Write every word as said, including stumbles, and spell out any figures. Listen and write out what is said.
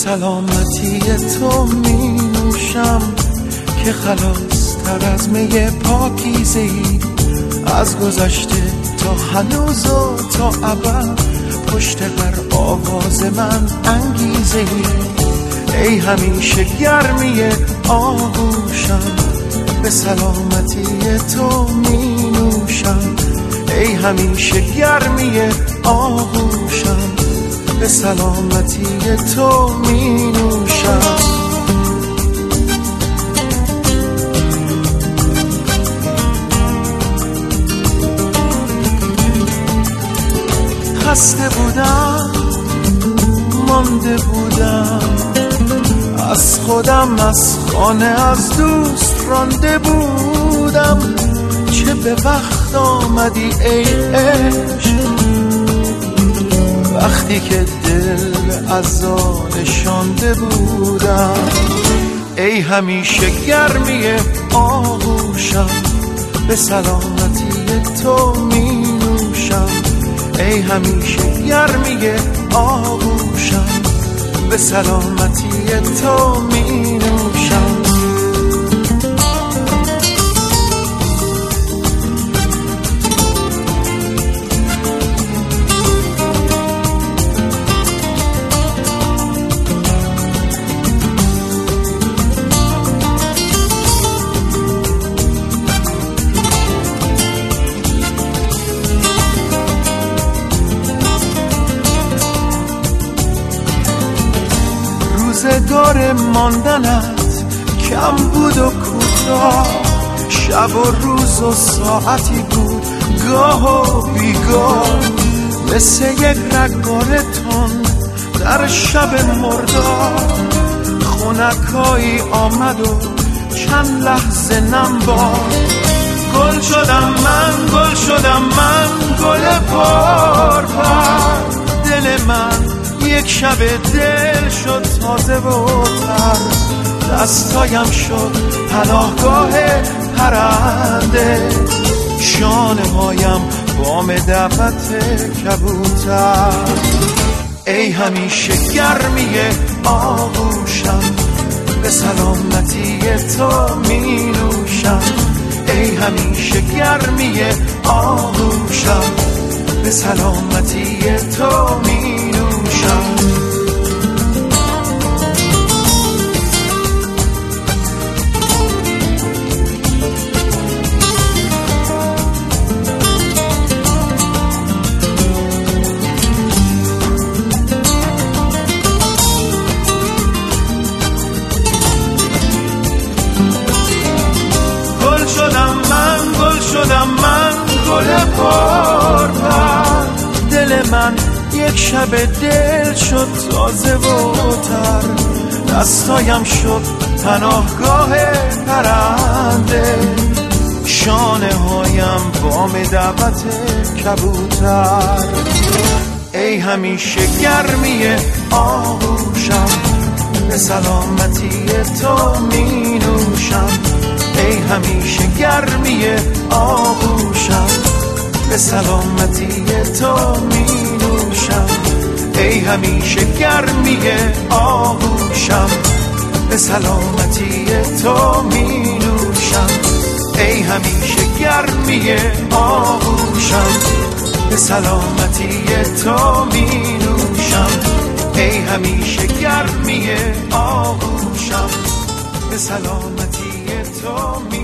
سلامتی تو می نوشم که خلاص تر از می پاکیزه ای، از گذشته تا هنوز و تا ابد، پشت هر آواز من انگیزه ای. ای همیشه گرمی آغوشم، به سلامتی تو می نوشم. ای همیشه گرمی آغوشم، به سلامتی تو می نوشم. خسته بودم، مانده بودم از خودم، از خانه از دوست رانده بودم. چه به وقت آمدی ای عشق، وقتی که دل از آن شانده بودم. ای همیشه گرمی آغوشم، به سلامتی تو می نوشم. ای همیشه گرمی آغوشم، به سلامتی تو می نوشم. روزگار ماندنت کم بود و کوتاه، شب و روز و ساعتی بود گاه و بیگاه. مثل یک رگبار تند در شب مردار، خنکایی آمد و چند لحظه نم باد. گل شدم من، گل شدم من، گل پرپر. دل من یک شب دل شد تازه و تر، دستایم شد پناهگاه پرنده، شانه هایم بام دعوت کبوتر. ای همیشه گرمی آغوشم، به سلامتی تو می نوشم. ای همیشه گرمی آغوشم، به سلامتی تو می نوشم. گل شدم من، گل شدم من، گل پرپر. دل من یک شب دل شد تازه و تر، دستایم شد پناهگاه پرنده، شانه هایم بام دعوت کبوتر. ای همیشه گرمی آغوشم، به سلامتی تو می نوشم. ای همیشه گرمی آغوشم، به سلامتی تو می نوشم. ای همیشه گرمی آغوشم، به سلامتی تو می نوشم. ای همیشه گرمی آغوشم، به سلامتی تو می نوشم. ای همیشه گرمی آغوشم، به سلامتی تو می